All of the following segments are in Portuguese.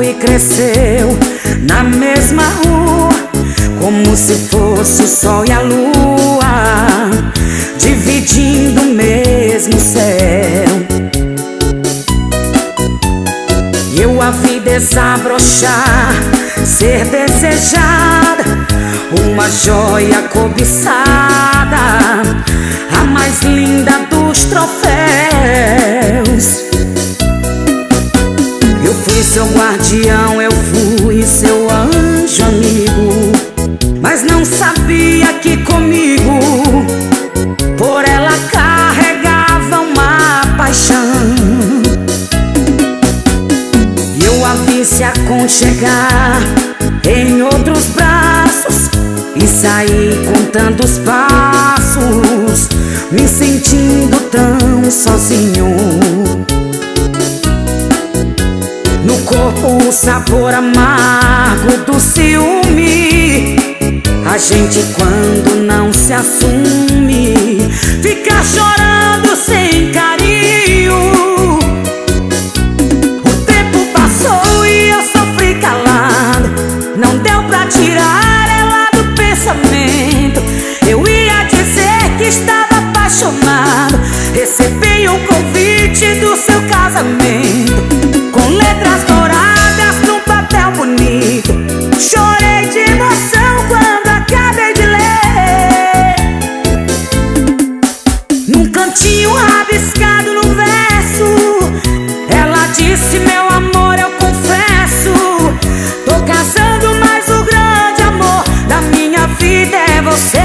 e cresceu na mesma rua, como se fosse o sol e a lua, dividindo o mesmo céu. E eu a vi desabrochar, ser desejada, uma joia cobiçada, a mais linda dos troféus. Eu fui seu guardião, eu fui seu anjo amigo, mas não sabia que comigo por ela carregava uma paixão. E eu a vi se aconchegar em outros braços e saí contando os passos, me sentindo tão sozinho. No corpo o sabor amargo do ciúme, a gente quando não se assume fica chorando sem carinho. O tempo passou e eu sofri calado, não deu pra tirar ela do pensamento. Eu ia dizer que estava apaixonado, recebi um convite do seu casamento, com letras douradas num papel bonito. Chorei de emoção quando acabei de ler. Num cantinho rabiscado no verso, ela disse: meu amor, eu confesso, tô casando, mas o grande amor da minha vida é você.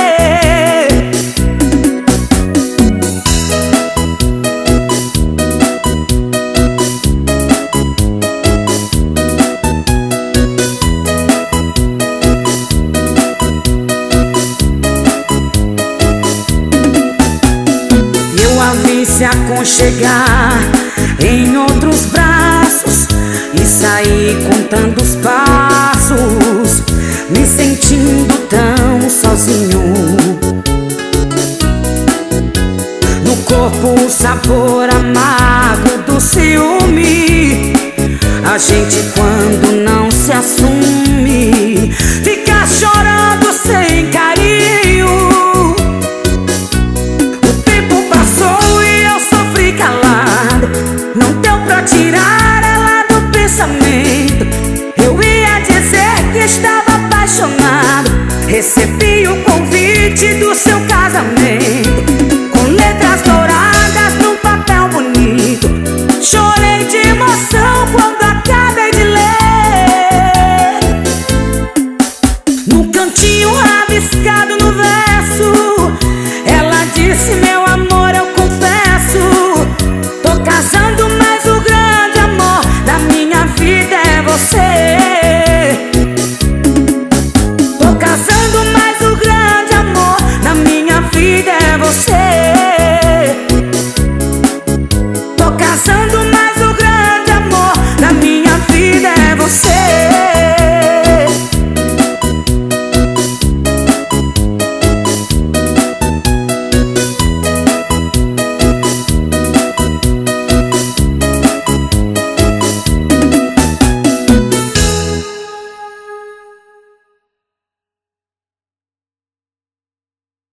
Vi se aconchegar em outros braços e saí contando os passos, me sentindo tão sozinho. No corpo o sabor amargo do ciúme, a gente quando não